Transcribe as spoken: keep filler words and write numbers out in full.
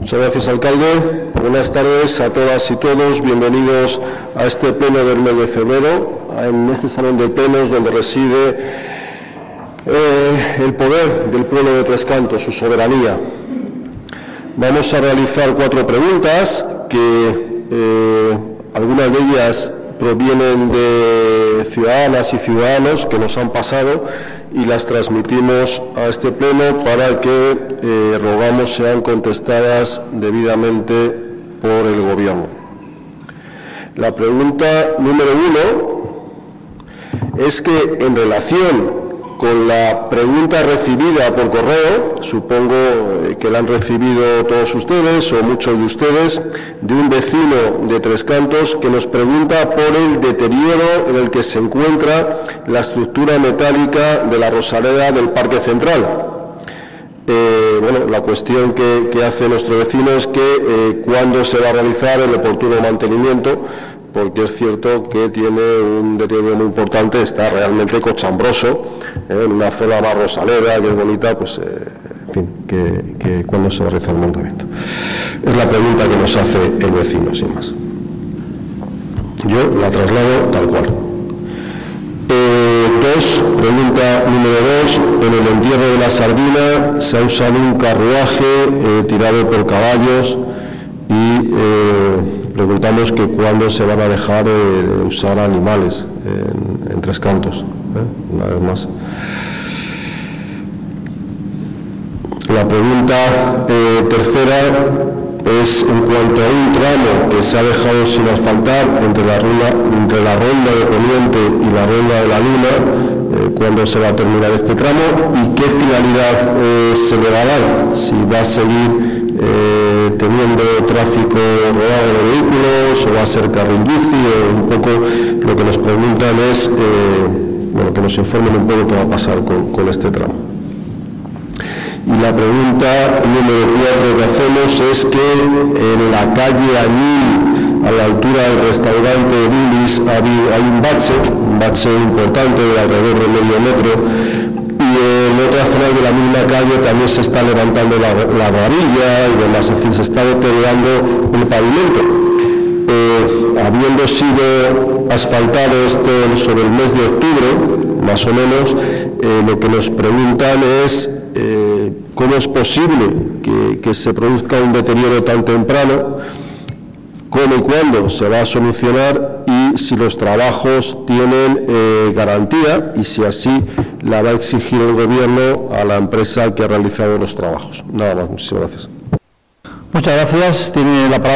Muchas gracias, alcalde. Buenas tardes a todas y todos. Bienvenidos a este pleno del mes de febrero, en este salón de plenos donde reside eh, el poder del pueblo de Tres Cantos, su soberanía. Vamos a realizar cuatro preguntas que eh, algunas de ellas provienen de ciudadanas y ciudadanos que nos han pasado y las transmitimos a este pleno para que eh, rogamos sean contestadas debidamente por el Gobierno. La pregunta número uno es que en relación con la pregunta recibida por correo, supongo que la han recibido todos ustedes o muchos de ustedes, de un vecino de Tres Cantos que nos pregunta por el deterioro en el que se encuentra la estructura metálica de la rosaleda del Parque Central. Eh, bueno, la cuestión que, que hace nuestro vecino es que eh, cuándo se va a realizar el oportuno mantenimiento, porque es cierto que tiene un deterioro muy importante, está realmente cochambroso, eh, en una zona más rosalera, que es bonita, pues, eh, en fin, que, que cuándo se va a realizar el mantenimiento. Es la pregunta que nos hace el vecino, sin más. Yo la traslado tal cual. Eh, dos, pregunta número dos, en el entierro de la sardina se ha usado un carruaje eh, tirado por caballos y eh, preguntamos que cuándo se van a dejar de usar animales en, en Tres Cantos, ¿eh? Una vez más. La pregunta eh, tercera es en cuanto a un tramo que se ha dejado sin asfaltar entre la ronda, entre la ronda de Poniente y la ronda de la Luna, eh, cuándo se va a terminar este tramo y qué finalidad eh, se le va a dar, si va a seguir Eh, teniendo tráfico rodado de vehículos o va a ser carril bici, o un poco lo que nos preguntan es eh, bueno, que nos informen un poco qué va a pasar con, con este tramo. Y la pregunta número cuatro que hacemos es que en la calle Añil, a la altura del restaurante Bilis, hay un bache, un bache importante de alrededor de medio metro. Y en otra zona de la misma calle también se está levantando la, la varilla y demás, es decir, se está deteriorando el pavimento. Eh, habiendo sido asfaltado esto sobre el mes de octubre, más o menos, eh, lo que nos preguntan es eh, cómo es posible que, que se produzca un deterioro tan temprano, cómo y cuándo se va a solucionar y si los trabajos tienen eh, garantía y si así la va a exigir el Gobierno a la empresa que ha realizado los trabajos. Nada más, muchísimas gracias. Muchas gracias. Tiene la palabra.